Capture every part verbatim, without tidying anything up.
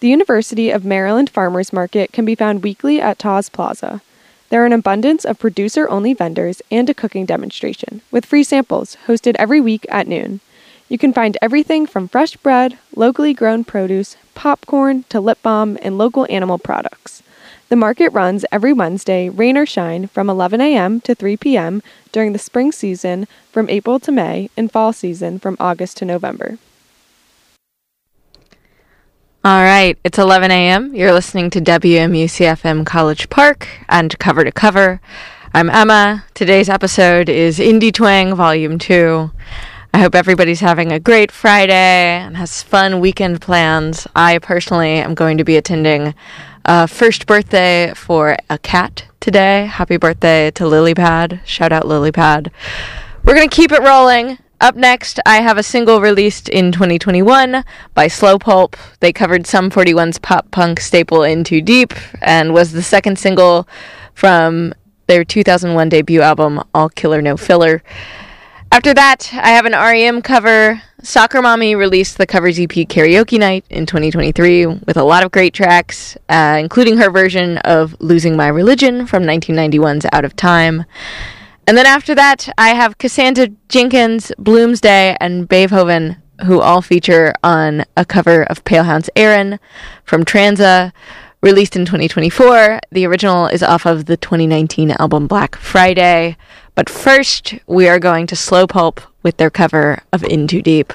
The University of Maryland Farmers Market can be found weekly at Taws Plaza. There are an abundance of producer-only vendors and a cooking demonstration, with free samples, hosted every week at noon. You can find everything from fresh bread, locally grown produce, popcorn, to lip balm, and local animal products. The market runs every Wednesday, rain or shine, from eleven a.m. to three p.m. during the spring season from April to May, and fall season from August to November. All right, it's eleven a.m. You're listening to W M U C F M College Park and Cover to Cover. I'm Emma. Today's episode is Indie Twang Volume two. I hope everybody's having a great Friday and has fun weekend plans. I personally am going to be attending a first birthday for a cat today. Happy birthday to Lilypad. Shout out Lilypad. We're going to keep it rolling. Up next, I have a single released in twenty twenty-one by Slow Pulp. They covered Sum forty-one's pop-punk staple In Too Deep and was the second single from their two thousand one debut album, All Killer No Filler. After that, I have an R E M cover. Soccer Mommy released the covers E P Karaoke Night in twenty twenty-three with a lot of great tracks, uh, including her version of Losing My Religion from nineteen ninety-one's Out of Time. And then after that, I have Cassandra Jenkins, Bloomsday, and Beethoven, who all feature on a cover of Palehound's Aaron from Tranza, released in twenty twenty-four. The original is off of the twenty nineteen album Black Friday. But first, we are going to Slow Pulp with their cover of In Too Deep.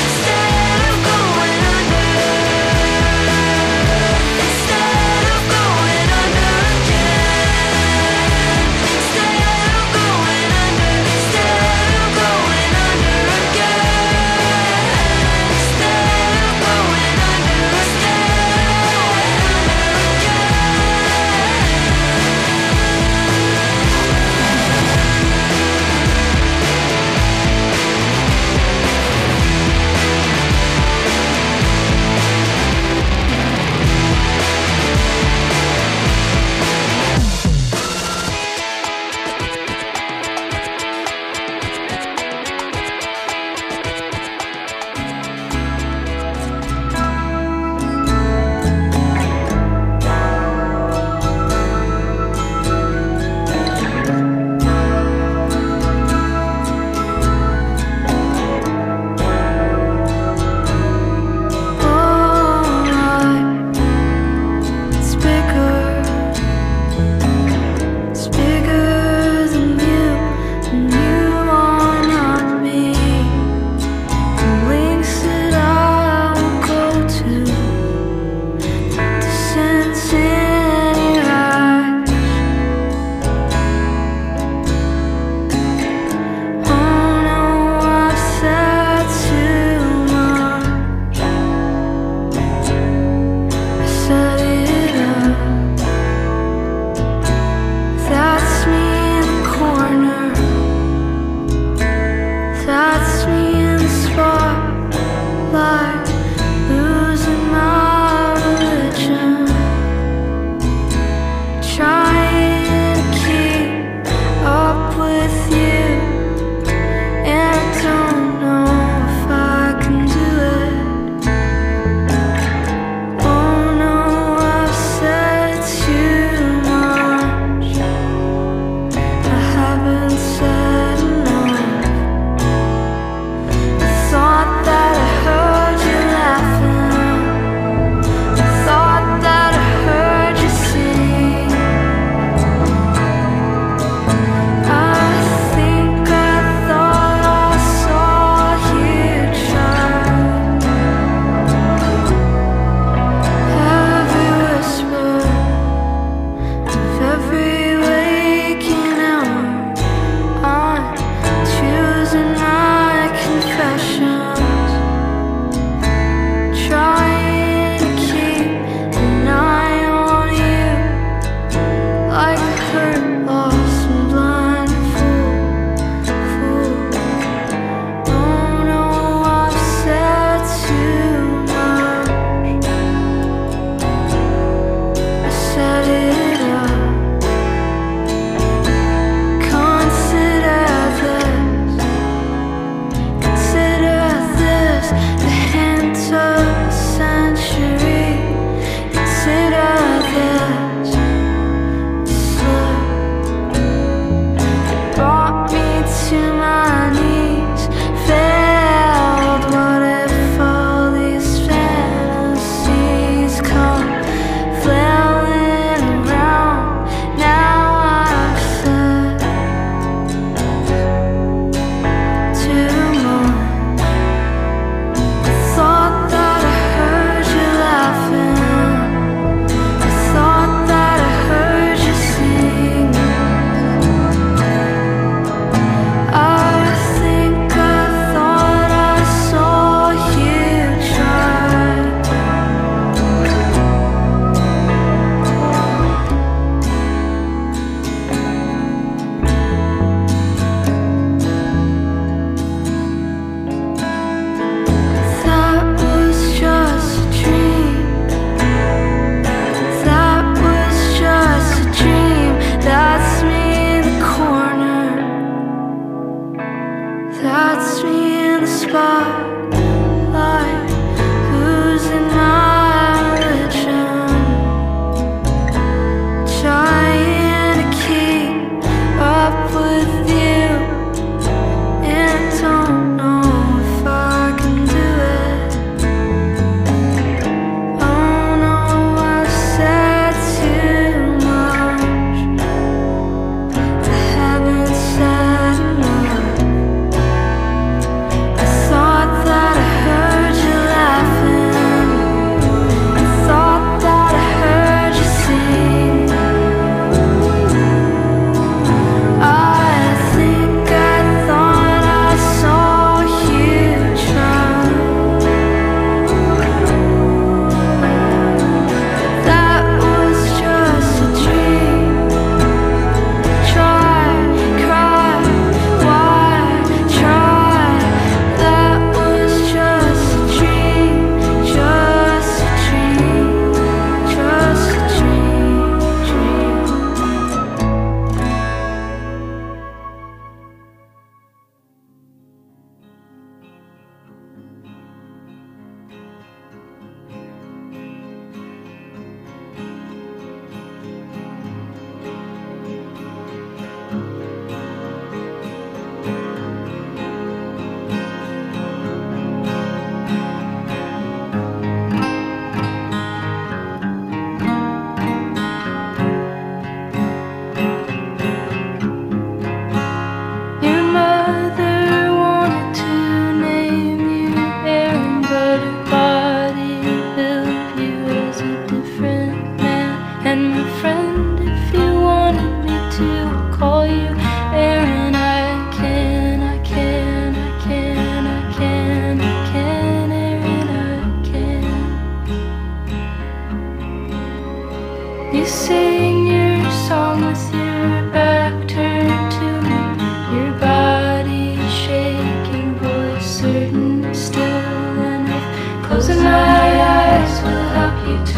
Instead of going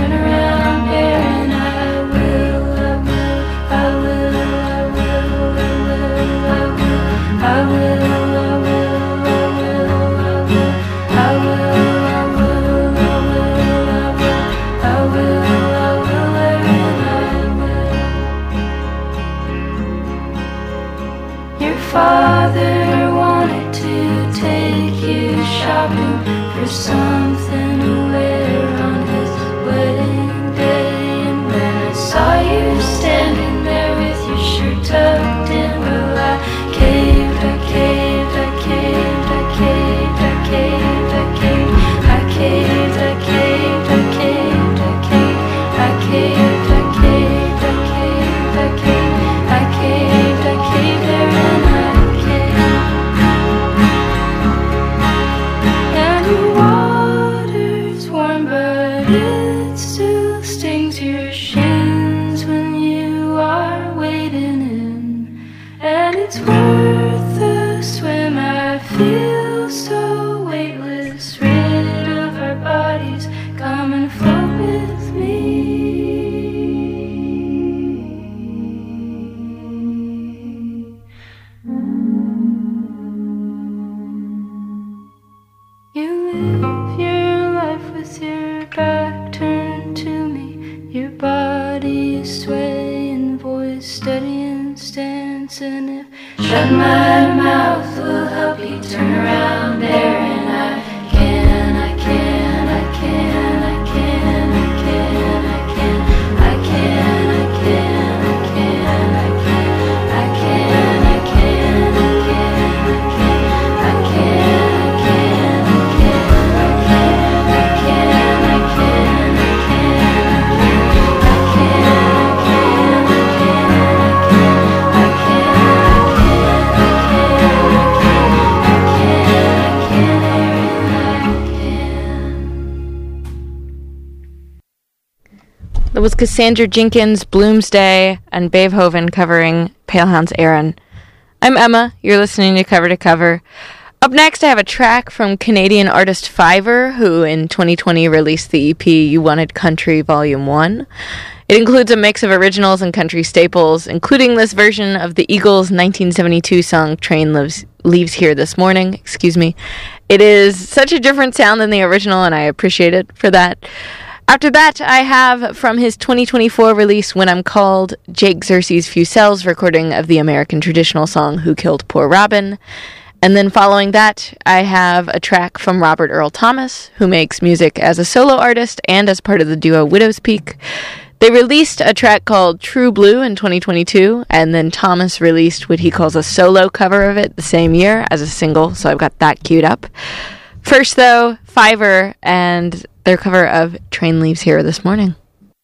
turn around here and I will, I will, I will, I will, I will, I will, I will, I will, I will, I will, I will, I will, I will, I will, I will, I will. Your father wanted to take you shopping for something to wear on his wedding day, and when I saw you standing there with your shirt tucked in, well, I caved, I caved, I caved, I caved, I caved, I caved, I caved, I caved, I caved, I caved, I caved, I caved, I caved, I caved, I caved, I caved there and I caved. And the water's warm, but it still stings your shins when you are wading in. And it's worth the swim, I feel so weightless, rid of our bodies, come and float with me. You live your life with your back turned to me, your body is swaying, voice steady in stance, and if shut my mouth will help you turn around there, and I can, I can, I can, I can, I can, I can, I can, I can, I can, I can, I can, I can, I can, I can, I can, I That was Cassandra Jenkins, Bloomsday, and Beethoven covering Palehound's Aaron. I'm Emma. You're listening to Cover to Cover. Up next, I have a track from Canadian artist Fiverr, who in twenty twenty released the E P You Wanted Country Volume one. It includes a mix of originals and country staples, including this version of the Eagles' nineteen seventy-two song Train Lives, Leaves Here This Morning. Excuse me. It is such a different sound than the original, and I appreciate it for that. After that, I have from his twenty twenty-four release, When I'm Called, Jake Xerxes Fusel's recording of the American traditional song Who Killed Poor Robin. And then following that, I have a track from Robert Earl Thomas, who makes music as a solo artist and as part of the duo Widow's Peak. They released a track called True Blue in twenty twenty-two, and then Thomas released what he calls a solo cover of it the same year as a single, so I've got that queued up. First, though, Fiverr and their cover of Train Leaves Here This Morning.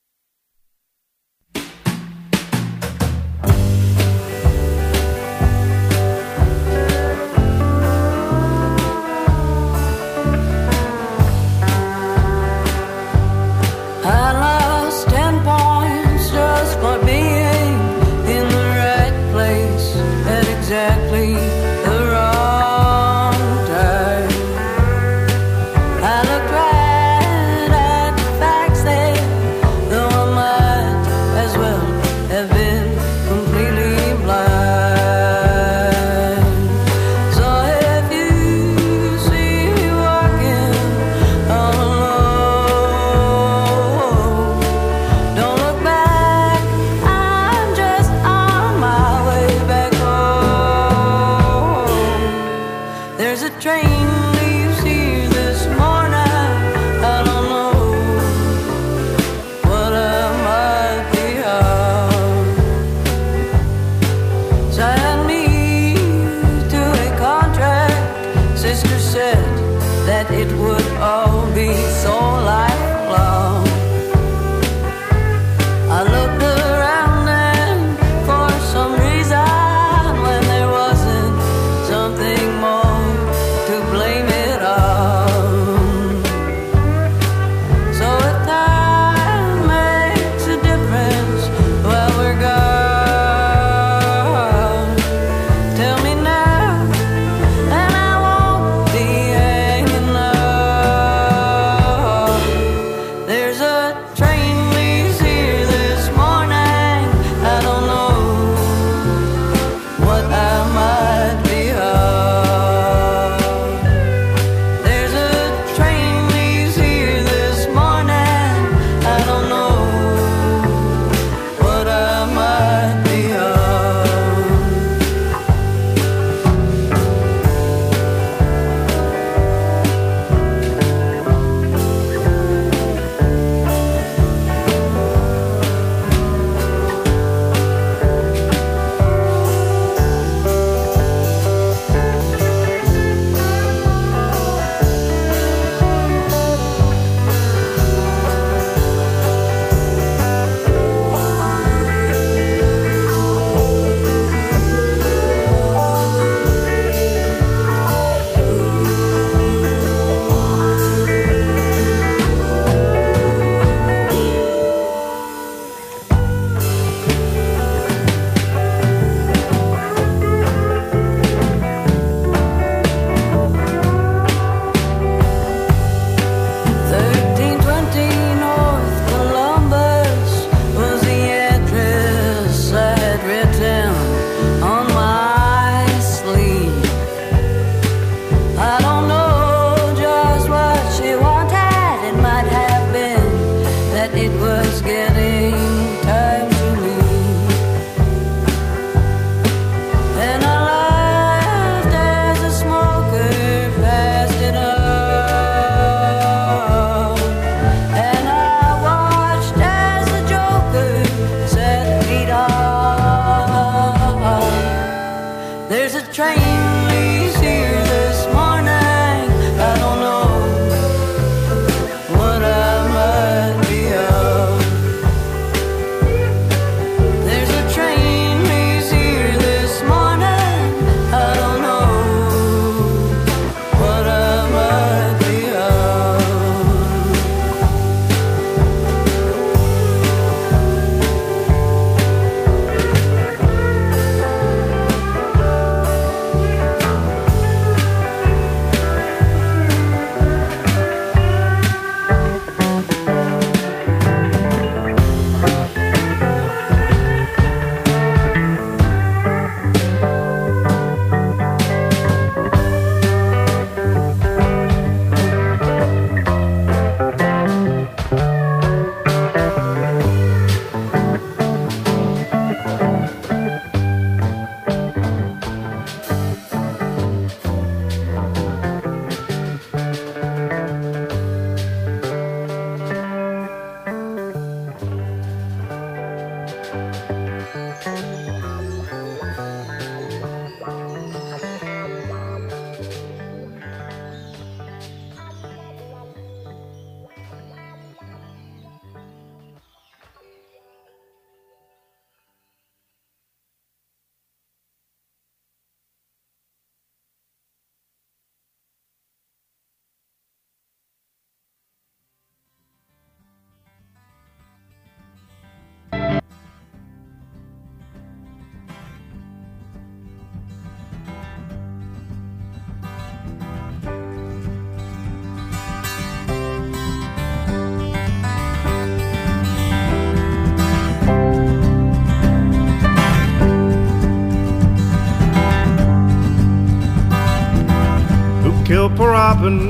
I lost ten points just for being in the right place at exactly the wrong time. I looked right at the facts there, though I might as well have been completely blind. So if you see me walking all alone, don't look back, I'm just on my way back home. There's a train leaves here this morning, I don't know what I might be on. Signed me to a contract, sister said that it would all be so lifelong. I looked around and for some reason, when there wasn't something more to blame it on. So if time makes a difference while we're gone, tell me now, and I won't be hanging on. poor robin.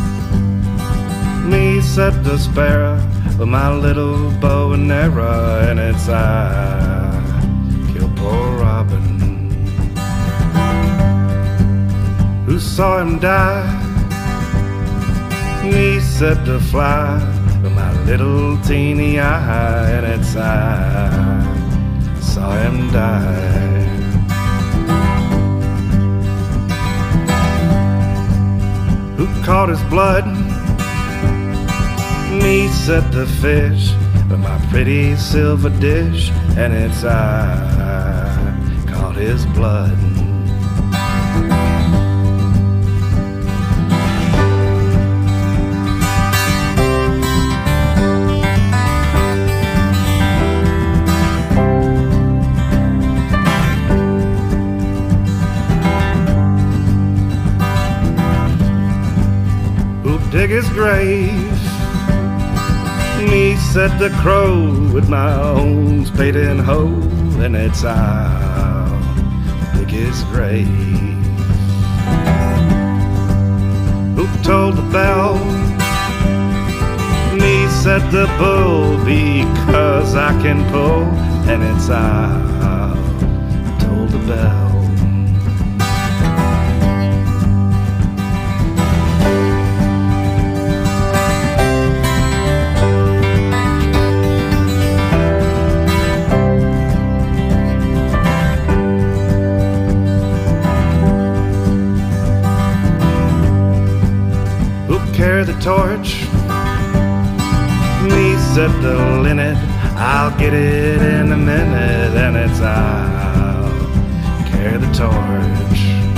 Me said the sparrow with my little bow and arrow, and it's I kill poor robin. Who saw him die? Me said to fly with my little teeny eye, and it's I saw him die. Who caught his blood? Me said the fish with my pretty silver dish, and it's I caught his blood. Who'll dig his grave? Me said the crow with my own spade and hoe, and it's I'll dig his grave. Who told the bell? Me said the bull, because I can pull, and it's I'll told the bell. Carry the torch? Me said the linnet, I'll get it in a minute, and it's I'll carry the torch.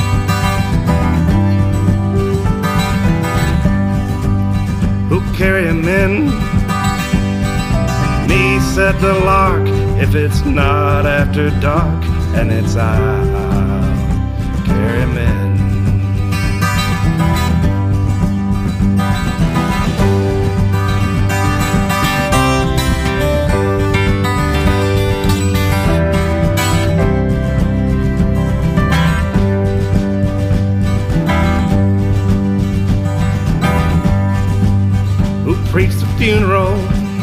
Who'll carry him in? Me said the lark, if it's not after dark, and it's I'll carry him in. Preach the funeral?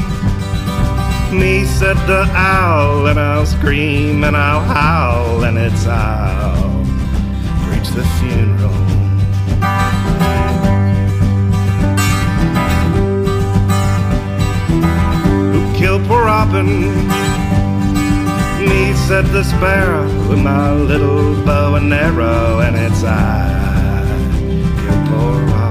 Me said the owl, and I'll scream and I'll howl, and it's I'll preach the funeral. Who killed poor robin? Me said the sparrow with my little bow and arrow, and it's I killed poor robin.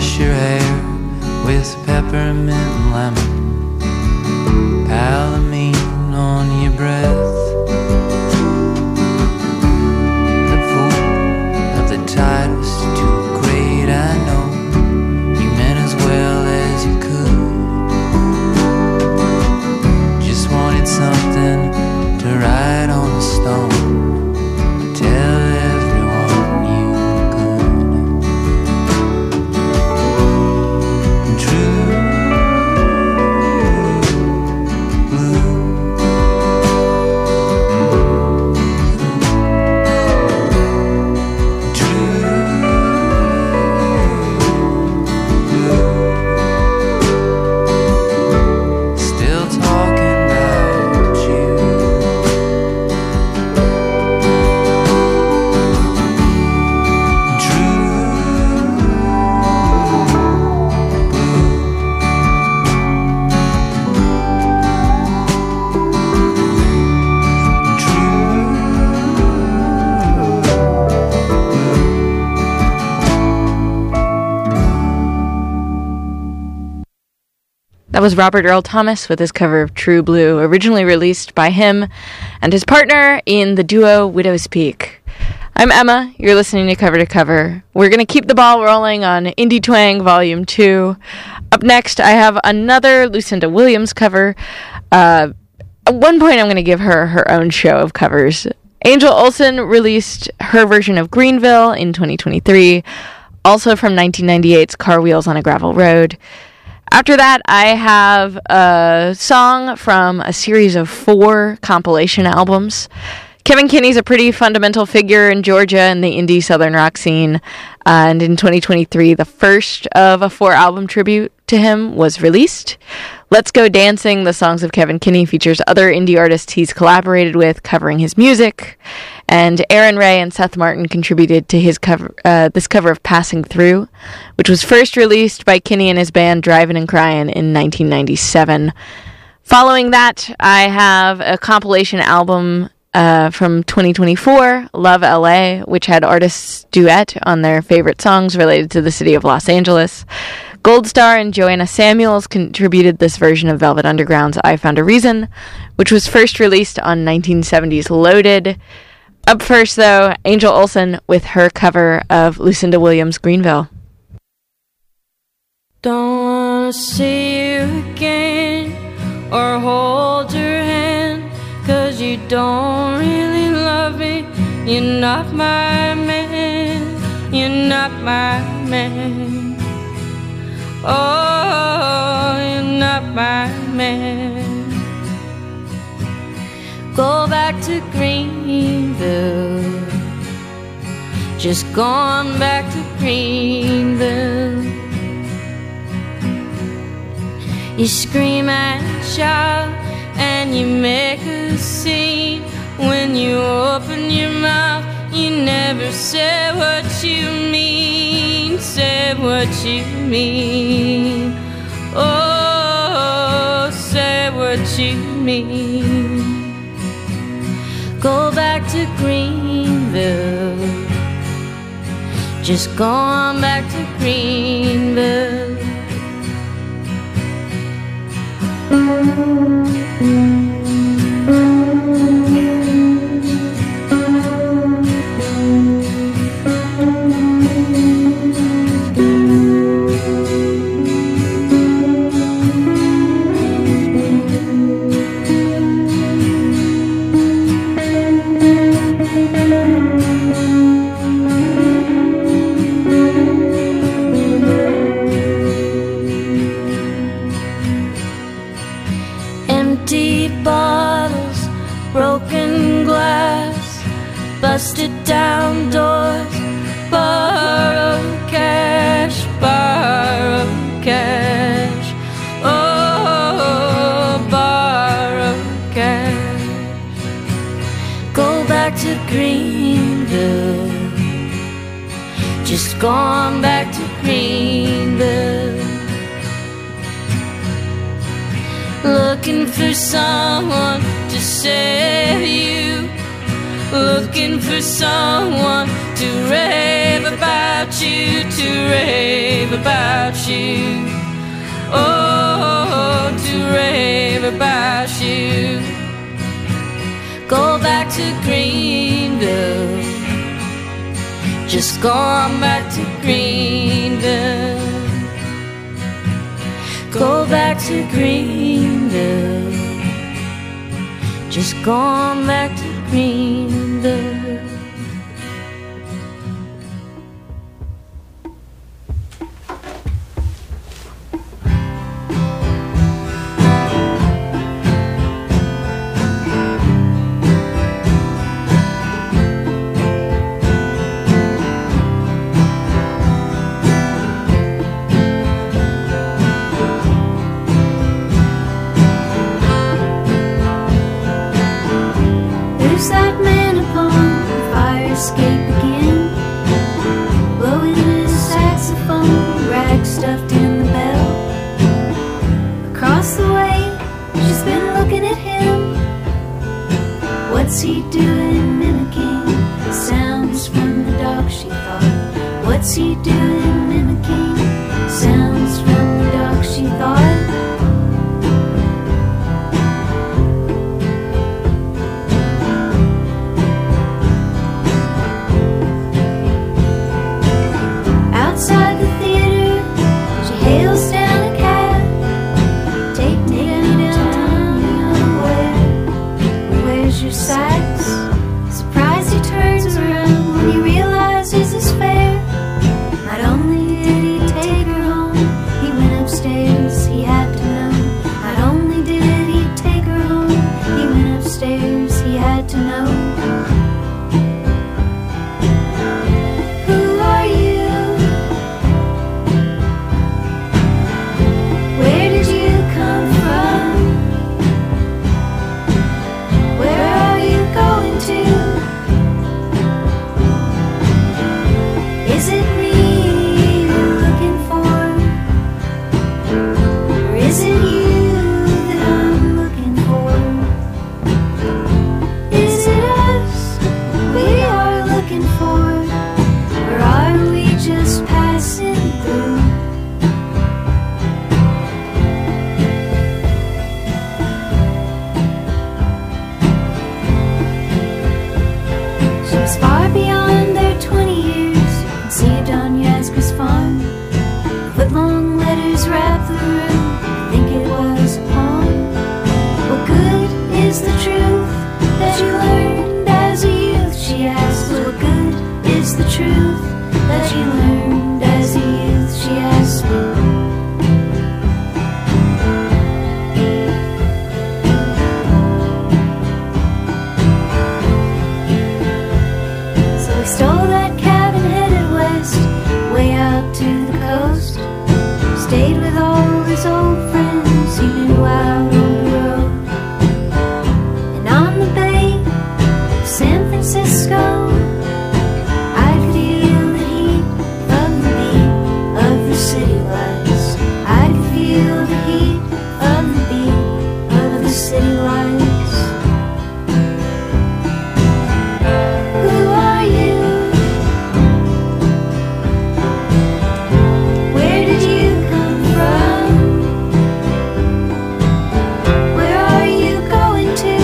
wash your hair with peppermint and lemon, Palamine on your breath. The pull of the tide was too great, I know. You meant as well as you could. Just wanted something to write on the stone, tell everyone you could. And true blue, true blue, still talking about you. That was Robert Earl Thomas with his cover of True Blue, originally released by him and his partner in the duo Widow's Peak. I'm Emma. You're listening to Cover to Cover. We're going to keep the ball rolling on Indie Twang Volume two. Up next, I have another Lucinda Williams cover. Uh, at one point, I'm going to give her her own show of covers. Angel Olsen released her version of Greenville in twenty twenty-three, also from nineteen ninety-eight's Car Wheels on a Gravel Road. After that, I have a song from a series of four compilation albums. Kevin Kinney's a pretty fundamental figure in Georgia and the indie southern rock scene. Uh, and in twenty twenty-three, the first of a four-album tribute to him was released. Let's Go Dancing, the Songs of Kevin Kinney, features other indie artists he's collaborated with covering his music. And Aaron Ray and Seth Martin contributed to his cover, uh, this cover of Passing Through, which was first released by Kinney and his band Drivin' and Cryin' in nineteen ninety-seven. Following that, I have a compilation album uh, from twenty twenty-four, Love L A, which had artists duet on their favorite songs related to the city of Los Angeles. Goldstar and Joanna Samuels contributed this version of Velvet Underground's I Found a Reason, which was first released on nineteen seventies Loaded. Up first, though, Angel Olsen with her cover of Lucinda Williams' Greenville. Don't wanna see you again or hold your hand, 'cause you don't really love me. You're not my man, you're not my man. Oh, you're not my man. Go back to Greenville, just gone back to Greenville. You scream and shout and you make a scene. When you open your mouth, you never say what you mean. Say what you mean. Oh, say what you mean. Go back to Greenville, just go on back to Greenville. Busted down doors, borrow cash, borrow cash. Oh, borrow cash. Go back to Greenville, just gone back to Greenville. Looking for someone to save you, looking for someone to rave about you, to rave rave about you. Oh, to rave about you. Go back to Greenville. Just gone back to Greenville. Go back to Greenville. Just gone back to Greenville. There's that man upon the fire escape again, blowing his saxophone, rag stuffed in the bell. Across the way, she's been looking at him. What's he doing, mimicking sounds from the dog, she thought. What's he doing, mimicking sounds from the dog, she thought. Outside the theater, she hails down a cab. Take, take me downtown, you know where. Where's your sax? Surprised he turns around when he realizes his fare. Not only did he take her home, he went upstairs, he had to know. Not only did he take her home, he went upstairs, he had to know. Who are you? Where did you come from? Where are you going to? Is it me you're looking for? Or is it you that I'm looking for? Is it us we are looking for? Or are we just passing through? She was far beyond their twenty years, conceived on Yasgur's farm. Foot-long letters wrapped the room, I think it was a poem. What good is the truth that you learned as a youth, she asked. What good is the truth that you learned as a youth, she asked me. So we stole that cab and headed west, way out to the coast. Stayed with all his old friends he knew out on the road. And on the bay of San Francisco, I could feel the heat of the beat of the city lights. I could feel the heat of the beat of the city lights. Who are you? Where did you come from? Where are you going to?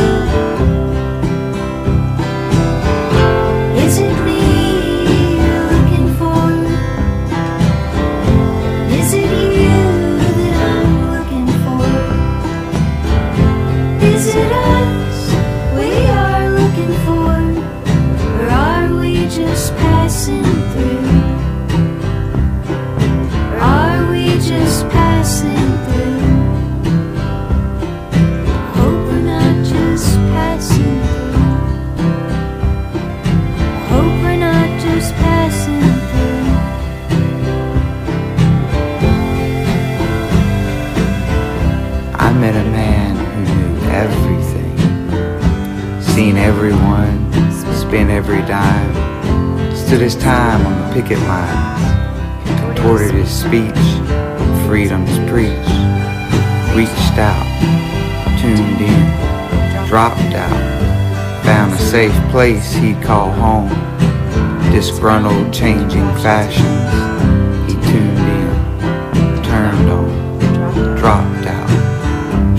Is it me you're looking for? Is it you that I'm looking for? Is it us we are looking for? Or are we just passing through? Or are we just passing through? I hope we're not just passing through. I hope we're not just passing through. I met a man who knew everything, seen everyone, spent every dime, stood his time on the picket lines, contorted his speech, freedom's preach, reached out, tuned in, dropped out, found a safe place he'd call home, disgruntled changing fashions, he tuned in.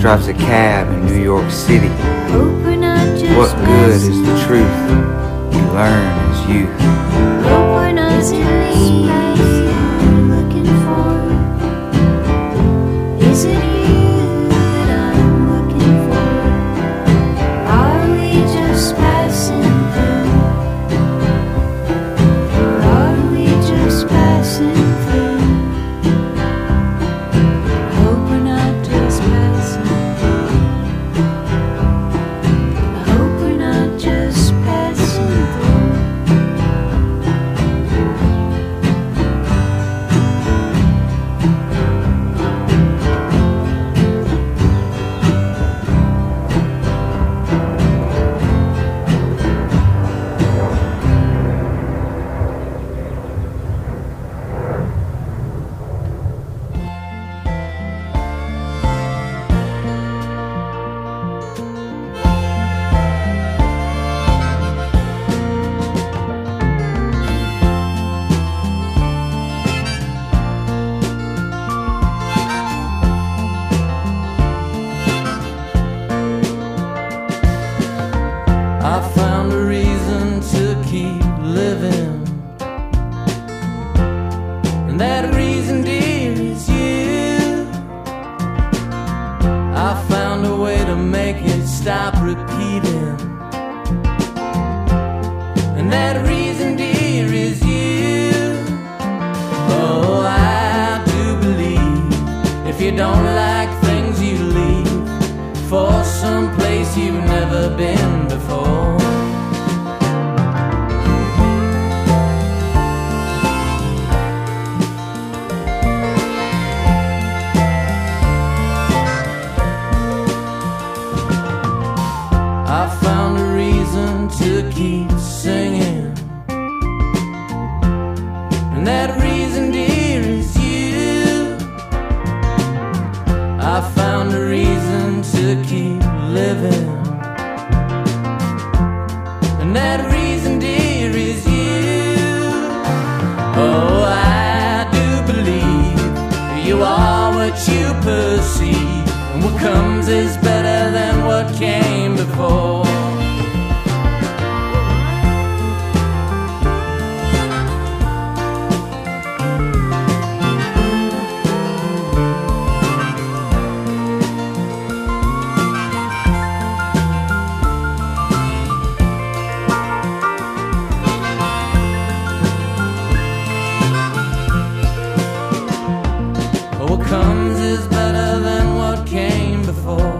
drives a cab in New York City. Hope we're not just What good is passing. the truth you learn as youth? Hope we're not just passing. Looking for. Is it you that I'm looking for? Are we just passing through? Or are we just passing through? I hope we're not just passing. I hope we're not just passing through. I found a reason to keep living, and that reason, dear, is you. I found a way to make it stop repeating, and that reason, dear, is you. Oh, I do believe if you don't like things, you leave for some place you've never been before. I found a reason to keep singing, and that reason, dear, is you. I found a reason to keep living, and that reason, dear, is you. Oh, I do believe you are what you perceive, and what comes is better than what came before. What comes is better than what came before.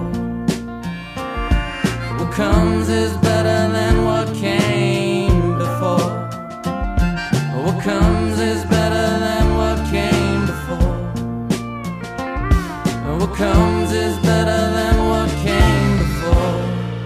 What comes is better than what came before. What comes is better than what came before. What comes is better than what came before.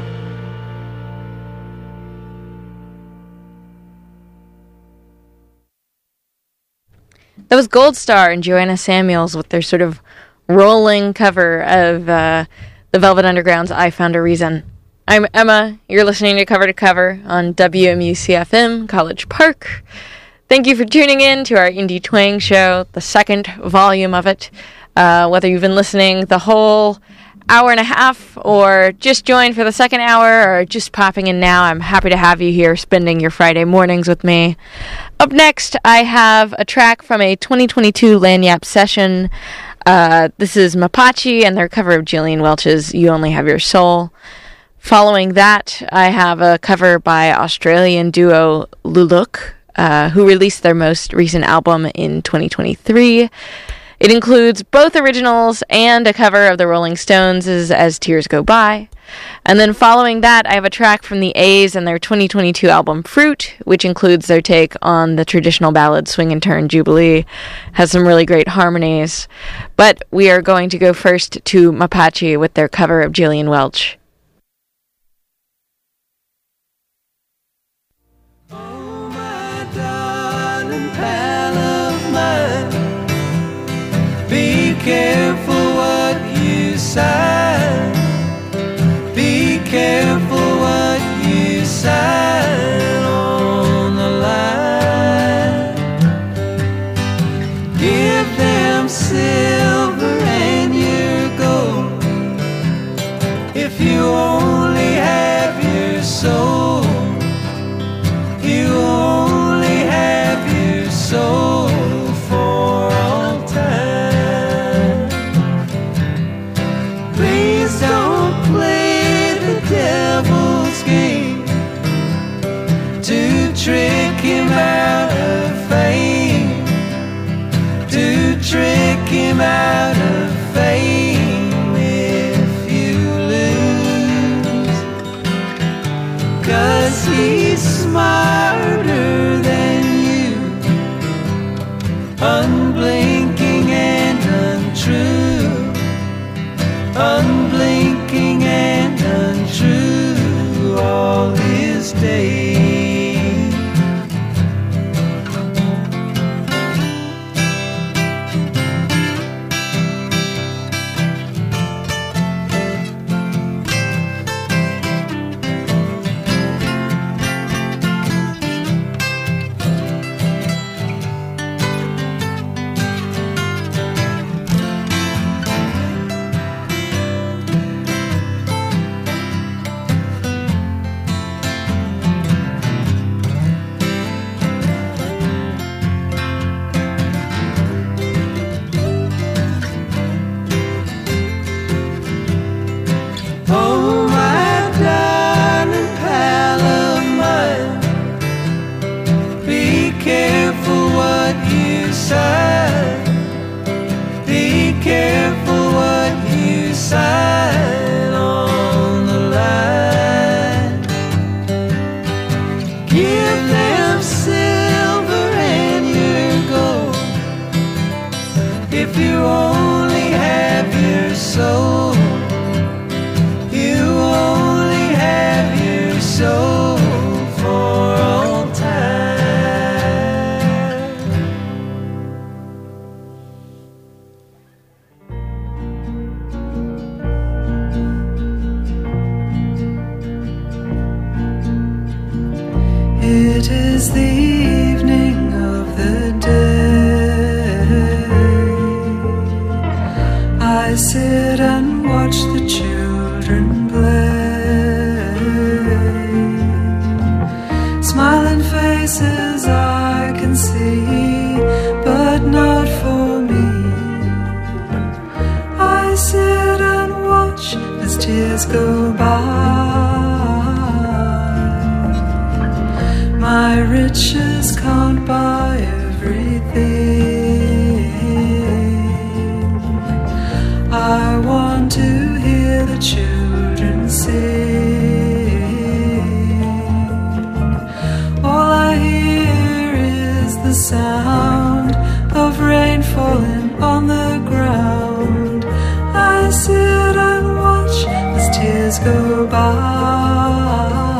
That was Gold Star and Joanna Samuels with their sort of rolling cover of uh, the Velvet Underground's I Found a Reason. I'm Emma. You're listening to Cover to Cover on W M U C F M, College Park. Thank you for tuning in to our Indie Twang show, the second volume of it. Uh, whether you've been listening the whole hour and a half or just joined for the second hour or just popping in now, I'm happy to have you here spending your Friday mornings with me. Up next, I have a track from a twenty twenty-two Lagniappe session. Uh, this is Mapache and their cover of Jillian Welch's You Only Have Your Soul. Following that, I have a cover by Australian duo Luluk, uh, who released their most recent album in twenty twenty-three. It includes both originals and a cover of the Rolling Stones' As Tears Go By. And then following that, I have a track from the A's and their twenty twenty-two album Fruit, which includes their take on the traditional ballad Swing and Turn Jubilee. Has some really great harmonies. But we are going to go first to Mapache with their cover of Jillian Welch. Oh, my darling pal of mine, be careful what you sign. Be careful what you sign on the line. Give them silver and your gold, him out of fame if you lose, 'cause he's smarter than you, unblinking and untrue, unblinking and untrue all his days. Oh, my darling pal of mine, be careful what you sign, be careful what you sign on the line. Give them silver and your gold if you only have your soul. You only have your soul for all time. It is the evening of the day. I sit and watch the children play. Smiling faces I can see, but not for me. I sit and watch as tears go by. My riches can't buy everything. I want to hear the children sing. All I hear is the sound of rain falling on the ground. I sit and watch as tears go by.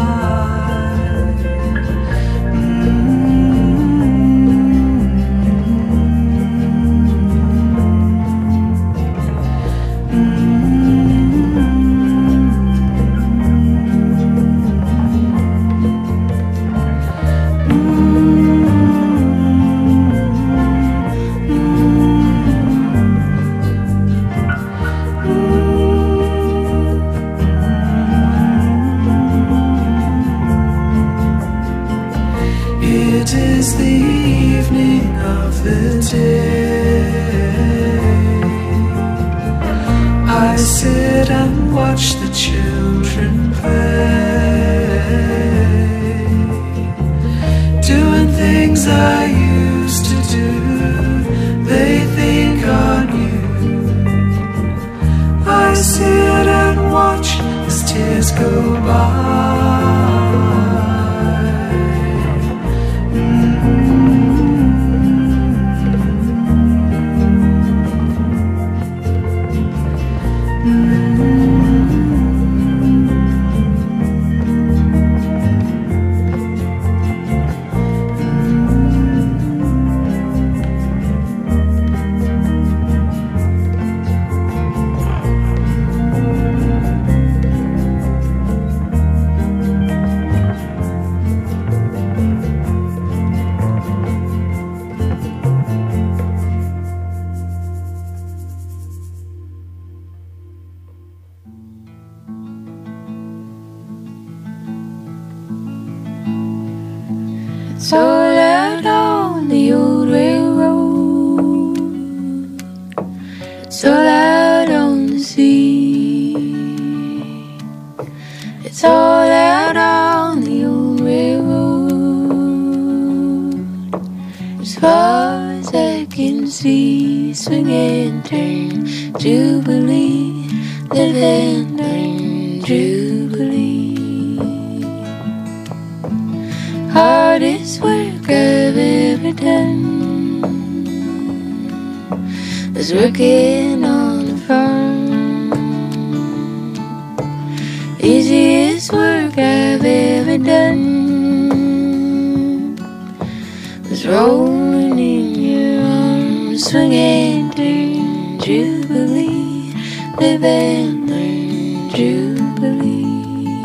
It is the evening of the day. I sit and watch the children play, doing things I used to do. They think are new. I sit and watch as tears go by. So loud on the old railroad, so loud on the sea. It's all out on the old railroad, as far as I can see. Jubilee, swing and turn, Jubilee, live and learn, Jubilee. Hardest work I've ever done was working on a farm. Easiest work I've ever done was rolling in your arms, swing and turn, Jubilee, live and learn, Jubilee.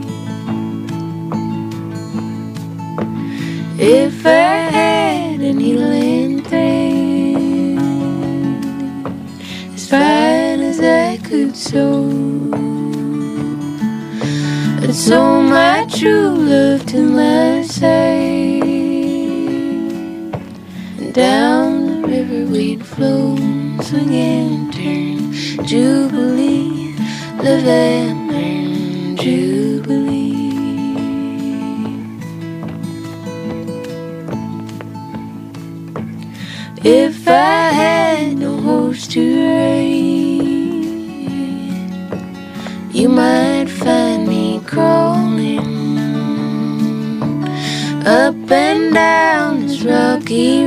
If I had a needle and thread as fine as I could sew, I'd sew my true love to my side, and down the river we'd flow, swing and turn, Jubilee, live and learn, Jubilee. If I had no horse to ride, you might find me crawling up and down this rocky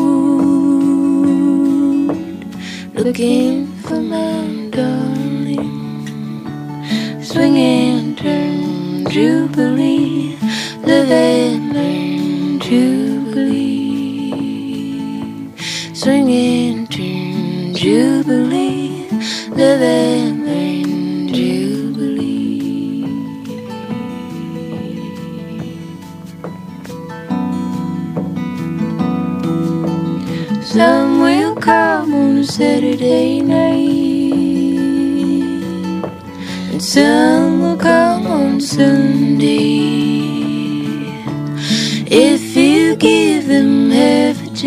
road, looking for my darling. Swing and turn, Jubilee, live and learn, Jubilee. Swing and turn, Jubilee, live and learn, Jubilee. Some will come on a Saturday night, and some will come on Sunday. If you give them half a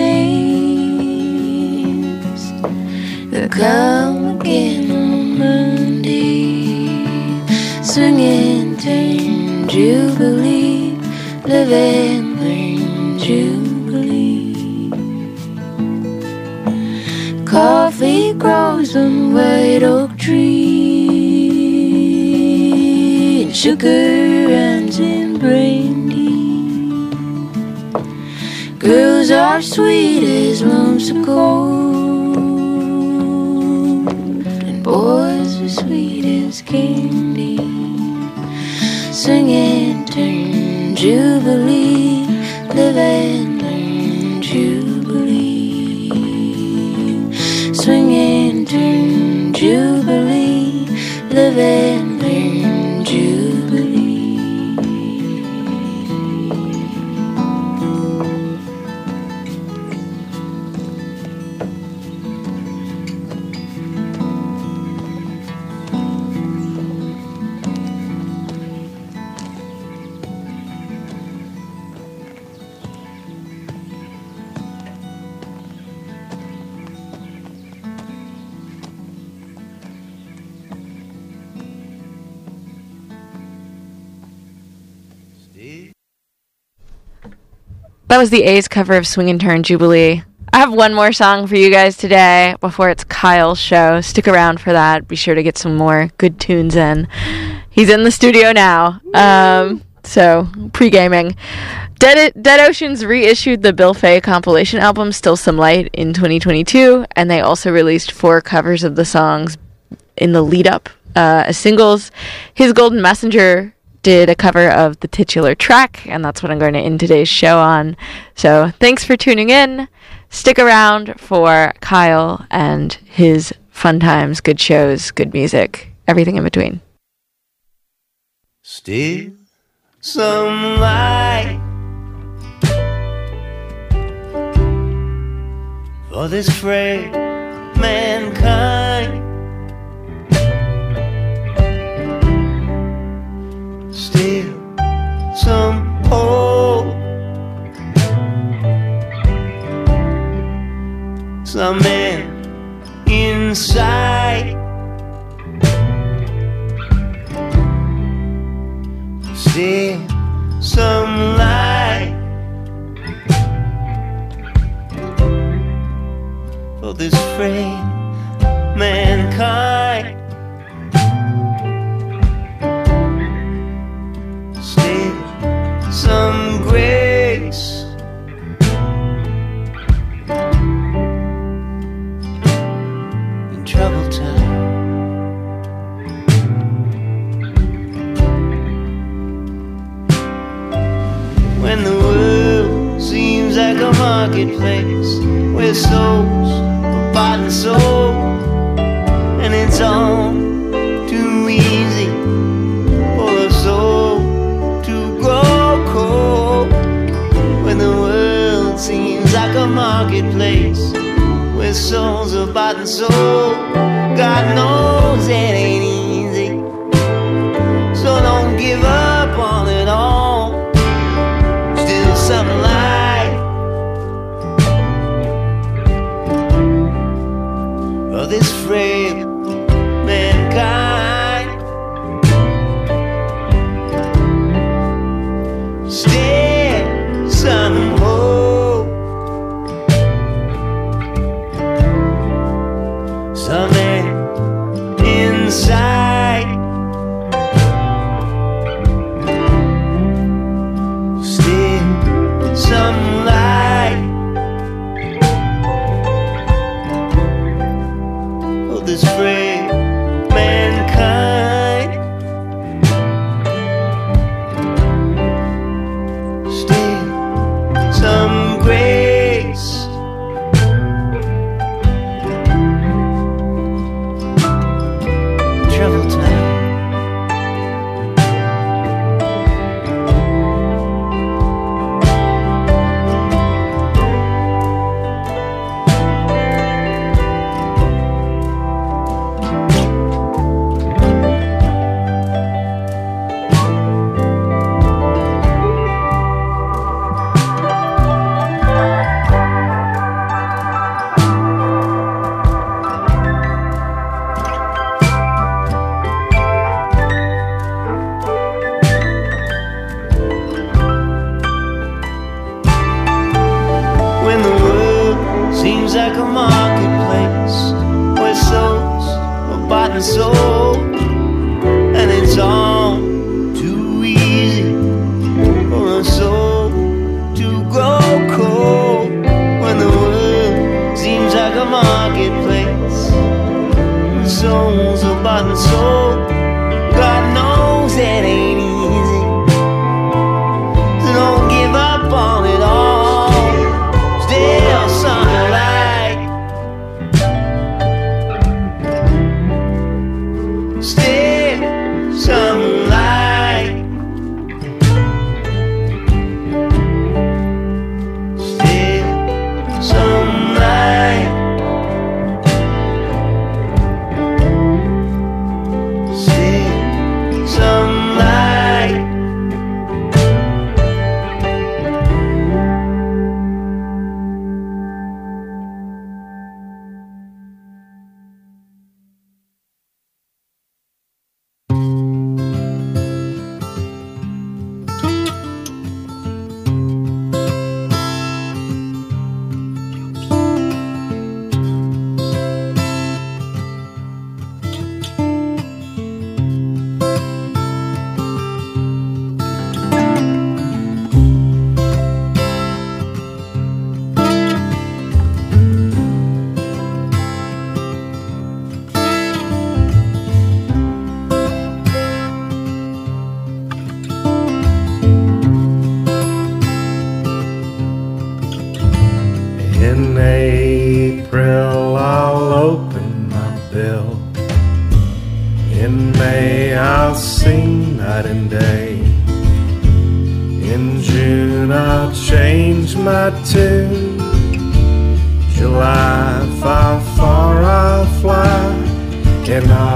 chance, they'll come again on Monday. Swing and turn, Jubilee, live and learn, Jubilee. Coffee grows on white oak tree, and sugar runs in brandy. Girls are sweet as lumps of gold, and boys are sweet as candy. Swing and turn, Jubilee, live and learn, Jubilee. Swing and turn, Jubilee, live and learn, Jubilee. That was the A's cover of Swing and Turn, Jubilee. I have one more song for you guys today before it's Kyle's show. Stick around for that. Be sure to get some more good tunes in. He's in the studio now. Um, so, pre-gaming. Dead, Dead Oceans reissued the Bill Fay compilation album, Still Some Light, in twenty twenty-two, and they also released four covers of the songs in the lead-up uh, as singles. His Golden Messenger did a cover of the titular track, and that's what I'm going to end today's show on. So thanks for tuning in. Stick around for Kyle and his fun times, good shows, good music, everything in between. Still some light for this frail mankind. Still some hope, some man inside. Still some light for this frayed mankind. Still some grace in trouble time. When the world seems like a marketplace where souls are bought and sold, and it's all too easy for a soul to grow cold. When the world seems like a marketplace where souls are bought and sold, God knows it ain't easy, so don't give up on it all. Still some light of this frail mankind. Still some hope, some inside. Still some light of this frail mankind. Still some grace trouble time. When the world seems like a marketplace where souls are bought and sold, and it's all too easy for a soul to grow cold. When the world seems like a marketplace where souls are bought and sold, God knows it ain't easy, so don't give up on it all. Still some light, still some light, still some light, still some light. In April I'll open my bill. In May I'll sing night and day. In June I'll change my tune. July far, far I'll fly. In